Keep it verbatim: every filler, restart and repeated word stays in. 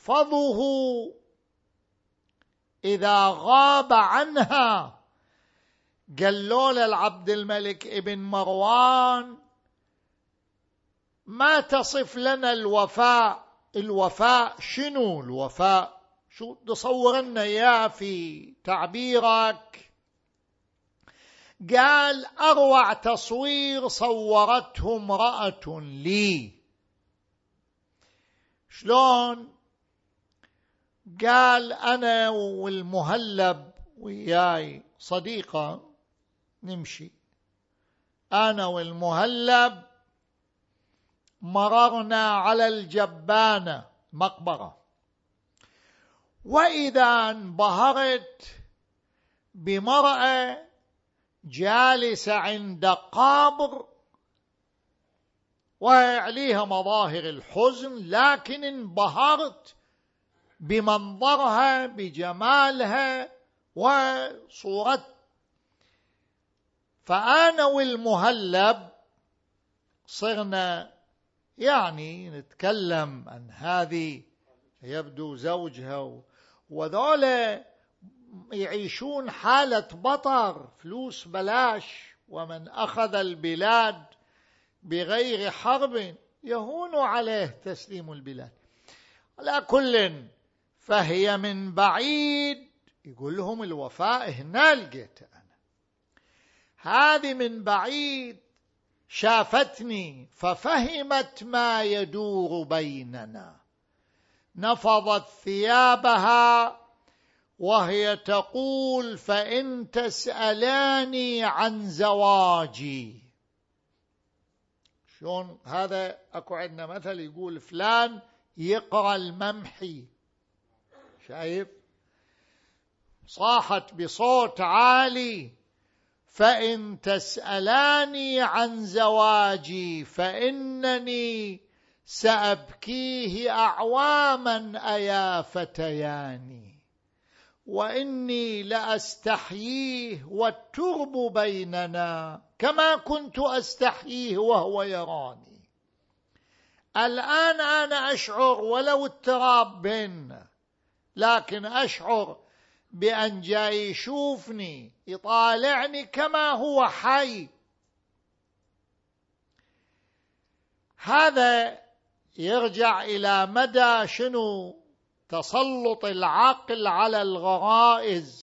تحفظه إذا غاب عنها. قالوا للعبد الملك ابن مروان ما تصف لنا الوفاء؟ الوفاء شنو الوفاء؟ شو تصور لنا إياه في تعبيرك؟ قال أروع تصوير صورته امرأة لي. شلون؟ قال أنا والمهلب وياي صديقة نمشي، أنا والمهلب مررنا على الجبانة مقبرة، وإذا انبهرت بمرأة جالسة عند قبر وعليها مظاهر الحزن، لكن انبهرت بمنظرها بجمالها وصورتها. فأنا والمهلب صرنا يعني نتكلم عن هذه، يبدو زوجها، وذولا يعيشون حالة بطر، فلوس بلاش، ومن أخذ البلاد بغير حرب يهون عليه تسليم البلاد. على كل، فهي من بعيد يقول لهم الوفاء هنا لقيت أنا، هذه من بعيد شافتني ففهمت ما يدور بيننا، نفضت ثيابها وهي تقول فإن تسألاني عن زواجي. شلون هذا؟ أكو عندنا مثل يقول فلان يقرأ الممحي، شايف؟ صاحت بصوت عالي فإن تسألاني عن زواجي فإنني سأبكيه أعواما أيا فتياني، وإني لأستحييه والترب بيننا كما كنت أستحييه وهو يراني. الآن أنا أشعر ولو التراب بيننا، لكن أشعر بأن جاي يشوفني يطالعني كما هو حي. هذا يرجع إلى مدى شنو تسلط العقل على الغرائز.